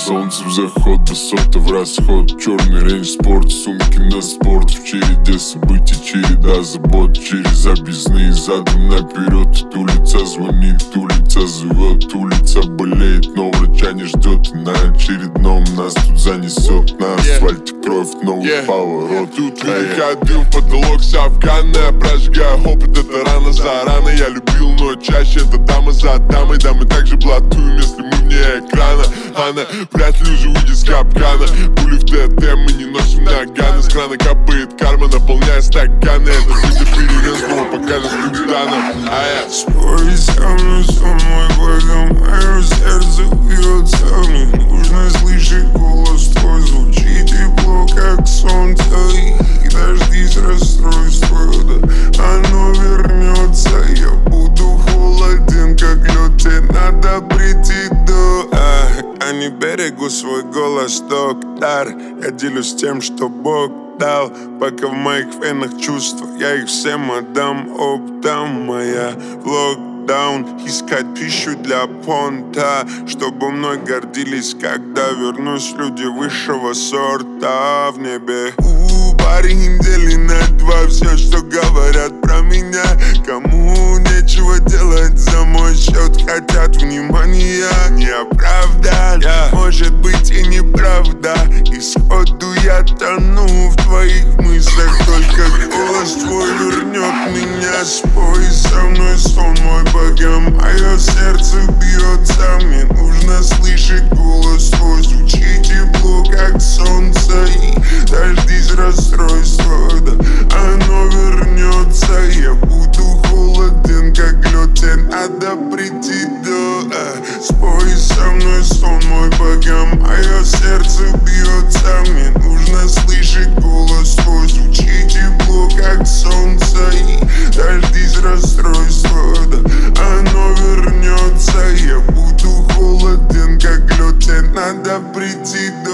солнце в заход, высота в расход. Черный рейндж спорт, сумки на спорт. В череде событий череда забот. Через объездные задом наперед. Улица звонит, улица зовет. Улица болеет, но врача не ждет. И на очередном нас тут занесет. На асфальте кровь, новый поворот. Тут выходил в потолок с Афгана. Прожигая опыт, это рано за рано. Я любил, но чаще это дама за дамой. Да, мы также блатуем, если мы вне экрана. Она вряд ли уже выйдет с капкана. Пули в ТТ, мы не носим наганы. С крана капает карма, наполняя стаканы. Это судя перерез, снова покажем Кюнстана. Спой со мной, сон мой благом, мое сердце бьется. Мне нужно слышать голос твой, звучит тепло, как солнце. И дождись расстройства, да оно вернется. Я буду холоден, как лед, тебе надо прийти до Я не берегу свой голос, доктор. Я делюсь тем, что Бог дал. Пока в моих венах чувства, я их всем отдам оптом. Моя локдаун, искать пищу для понта, чтобы мной гордились, когда вернусь люди высшего сорта в небе. Парень недели на два, все, что говорят про меня. Кому нечего делать за мой счет, хотят внимания. Не оправдан, может быть и неправда. И сходу я тону в твоих мыслях. Только голос твой вернет меня. Спой со мной, сон мой богам, мое сердце бьется. Мне нужно слышать голос твой, звучит тепло, как солнце. И дождись расстройства, да оно вернется. Я буду холоден, как лед, тебе надо прийти до Спой со мной, сон мой богам, мое сердце бьется. Мне нужно слышать голос твой, звучит тепло, как солнце. И дождись расстройства, да оно вернется. Я буду холоден, как лед, тебе надо прийти до